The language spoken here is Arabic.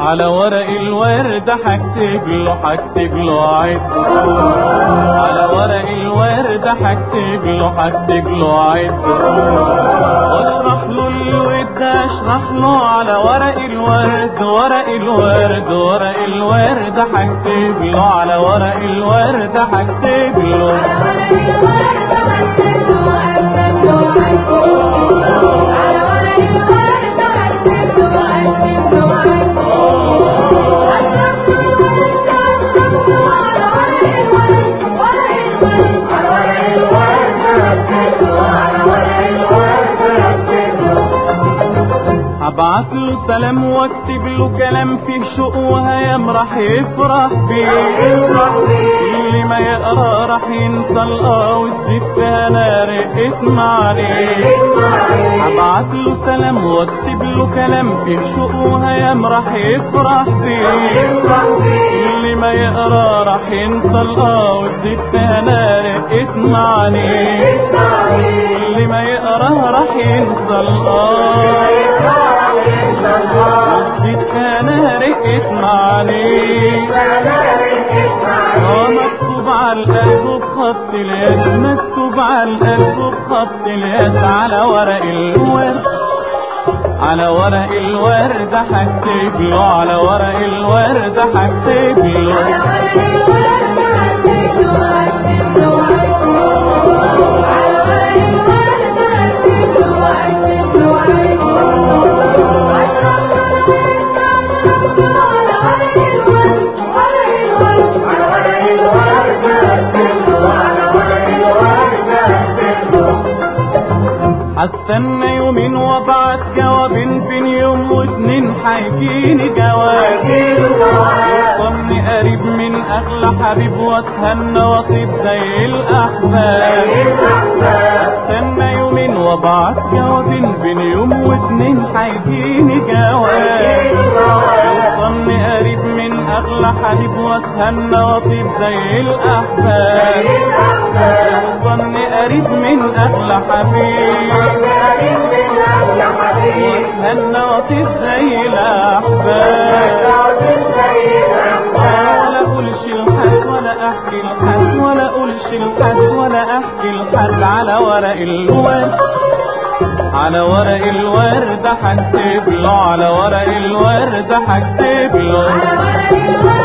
على ورق الورد هكتب له عيب، على ورق الورد هكتب له عيب، واشرح له الود اشرح له على ورق الورد، ورق الورد ورق الورد هكتب له على ورق الورد هكتب له ابعت له سلام واكتب له كلام فيه شوق وهيام راح يفرح بيه، اللي ما يقرا راح ينسى والزيت فيها نار اسمع عليه. ابعت له سلام واكتب له كلام فيه شوق وهيام راح يفرح بيه، اللي ما يقرا راح ينسى والزيت فيها نار اسمع عليه، اللي ما يقرا راح ينسى والزيت انا رقت معاني، مكتوب على القلب بخط اليد، مكتوب على القلب بخط اليد، على ورق الورد على ورق الورد هكتب له على ورق الورد هكتب له هستنى يومين وابعت جوابين، بين يوم واتنين هيجيني جواب، يوصلني قريب من اغلى حبيب واتهنى واطيب زي الاحباب. هستنى يومين وابعت جوابين، بين يوم واتنين هيجيني جواب، يوصلني قريب من اغلى حبيب واتهنى واطيب زي الاحباب، يوصلني قريب من اغلى حبيب واتهنى واطيب زي الاحباب، ولا اقولش لحد ولا احكي لحد، ولا اقولش لحد ولا احكي لحد، على ورق الورد على ورق الورد هكتب له على ورق الورد هكتب له